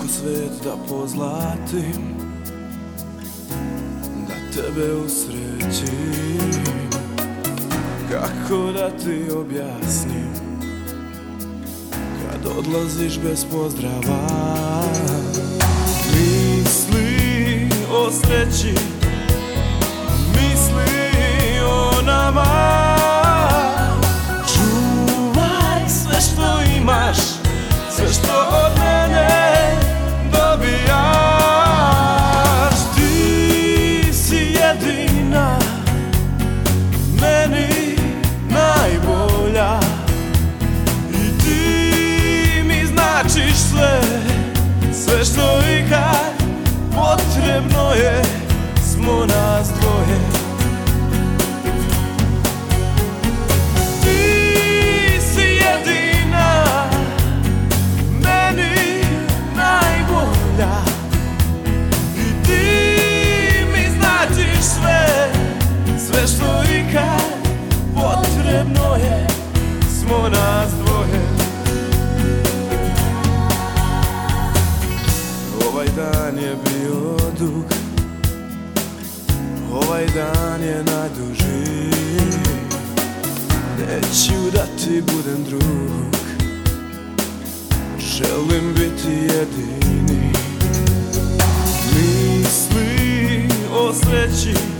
svet da pozlatim, da tebe usrećim. Kako da ti objasnim kad odlaziš bez pozdrava? Misli o sreći, misli o nama. Čuvaj sve što imaš, sve što od mene dobijaš. Ti si jedina, meni najbolja, i ti mi značiš sve, sve što ikad potrebno je, smo nas dvoje. Ti si jedina, meni najbolja, i ti mi značiš sve, sve što ikad potrebno je, smo nas dvoje. Ovaj dan je bio dug, ovaj dan je najduži. Neću da ti budem drug, želim biti jedini. Misli o sreći,